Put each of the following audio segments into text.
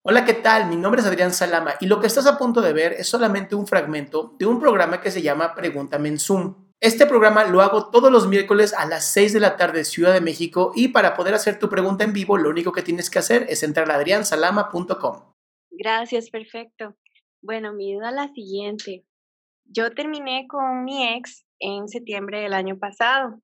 Hola, ¿qué tal? Mi nombre es Adrián Salama y lo que estás a punto de ver es solamente un fragmento de un programa que se llama Pregúntame en Zoom. Este programa lo hago todos los miércoles a las 6 de la tarde Ciudad de México y para poder hacer tu pregunta en vivo lo único que tienes que hacer es entrar a adriansalama.com. Gracias, perfecto. Bueno, mi duda es la siguiente. Yo terminé con mi ex en septiembre del año pasado.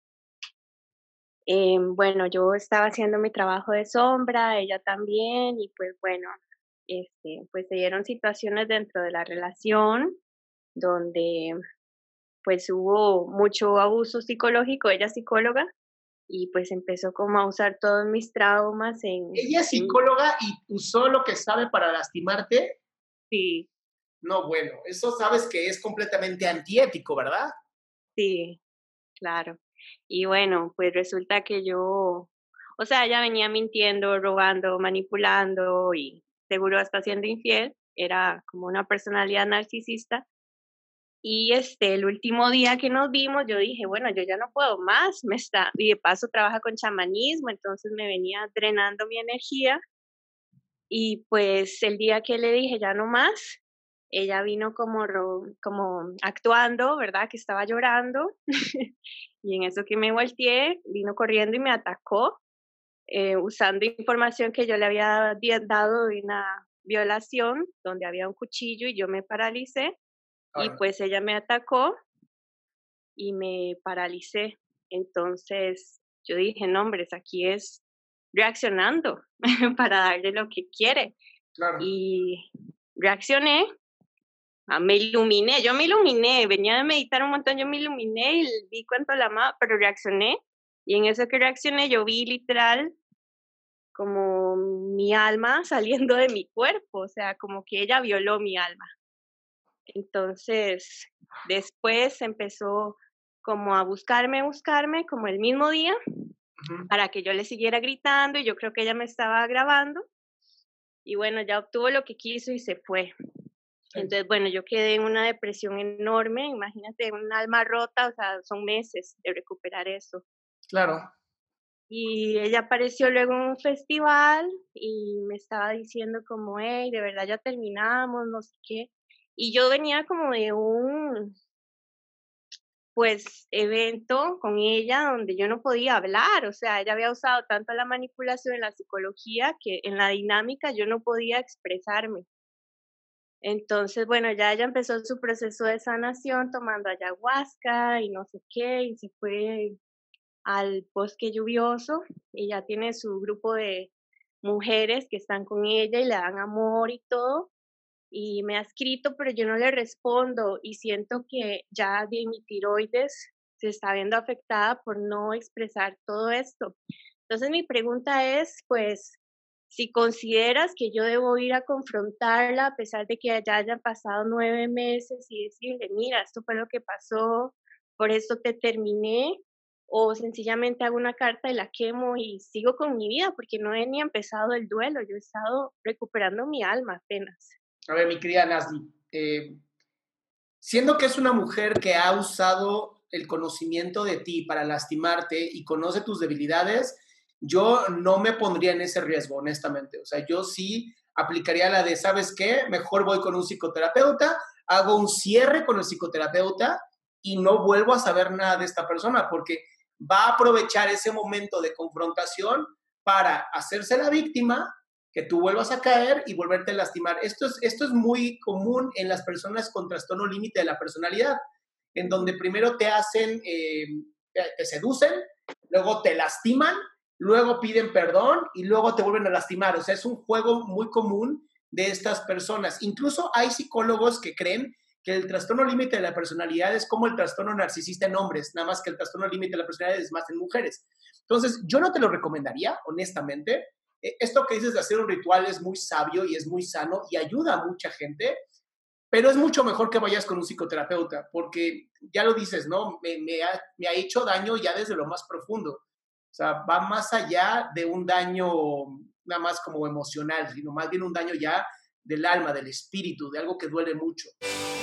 Bueno, yo estaba haciendo mi trabajo de sombra, ella también, y pues bueno, pues se dieron situaciones dentro de la relación donde pues hubo mucho abuso psicológico, ella es psicóloga, y pues empezó como a usar todos mis traumas Ella es en psicóloga y usó lo que sabe para lastimarte. sí, No, bueno, eso sabes que es completamente antiético, ¿verdad? sí. Claro. Y bueno, pues resulta que yo, o sea, ella venía mintiendo, robando, manipulando y seguro hasta siendo infiel. Era como una personalidad narcisista. Y el último día que nos vimos, yo dije, bueno, yo ya no puedo más, y de paso trabaja con chamanismo, entonces me venía drenando mi energía. Y pues el día que le dije ya no más, ella vino como actuando, ¿verdad? Que estaba llorando. Y en eso que me volteé, vino corriendo y me atacó, usando información que yo le había dado de una violación, donde había un cuchillo y yo me paralicé. Ay, Y pues ella me atacó y me paralicé. Entonces yo dije, no, hombre, aquí es reaccionando para darle lo que quiere. claro. Y reaccioné, me iluminé, yo me iluminé, venía de meditar un montón, yo me iluminé y vi cuánto la amaba, pero reaccioné. Y en eso que reaccioné, yo vi literal como mi alma saliendo de mi cuerpo, o sea, como que ella violó mi alma. Entonces, después empezó como a buscarme, como el mismo día, Ujú. para que yo le siguiera gritando, y yo creo que ella me estaba grabando, y bueno, ya obtuvo lo que quiso y se fue. Sí, Entonces, bueno, yo quedé en una depresión enorme, imagínate, un alma rota, o sea, son meses de recuperar eso. claro. Y ella apareció luego en un festival y me estaba diciendo como, hey, de verdad ya terminamos, no sé qué. Y yo venía como de un, pues, evento con ella donde yo no podía hablar, o sea, ella había usado tanto la manipulación en la psicología que en la dinámica yo no podía expresarme. Entonces, bueno, ya ella empezó su proceso de sanación tomando ayahuasca y no sé qué, y se fue al bosque lluvioso y ya tiene su grupo de mujeres que están con ella y le dan amor y todo. Y me ha escrito, pero yo no le respondo y siento que ya de mi tiroides se está viendo afectada por no expresar todo esto. Entonces mi pregunta es, pues, si consideras que yo debo ir a confrontarla a pesar de que ya hayan pasado 9 meses y decirle, mira, esto fue lo que pasó, por esto te terminé, o sencillamente hago una carta y la quemo y sigo con mi vida porque no he ni empezado el duelo, yo he estado recuperando mi alma apenas. A ver, mi querida Nasli, siendo que es una mujer que ha usado el conocimiento de ti para lastimarte y conoce tus debilidades, yo no me pondría en ese riesgo, honestamente. O sea, yo sí aplicaría la de, ¿sabes qué? Mejor voy con un psicoterapeuta, hago un cierre con el psicoterapeuta y no vuelvo a saber nada de esta persona porque va a aprovechar ese momento de confrontación para hacerse la víctima, que tú vuelvas a caer y volverte a lastimar. Esto es muy común en las personas con trastorno límite de la personalidad, en donde primero te hacen, te seducen, luego te lastiman, luego piden perdón y luego te vuelven a lastimar. O sea, es un juego muy común de estas personas. Incluso hay psicólogos que creen que el trastorno límite de la personalidad es como el trastorno narcisista en hombres, nada más que el trastorno límite de la personalidad es más en mujeres. Entonces, yo no te lo recomendaría, honestamente. Esto que dices de hacer un ritual es muy sabio y es muy sano y ayuda a mucha gente, pero es mucho mejor que vayas con un psicoterapeuta, porque ya lo dices, ¿no? Me ha hecho daño ya desde lo más profundo. O sea, va más allá de un daño nada más como emocional, sino más bien un daño ya del alma, del espíritu, de algo que duele mucho.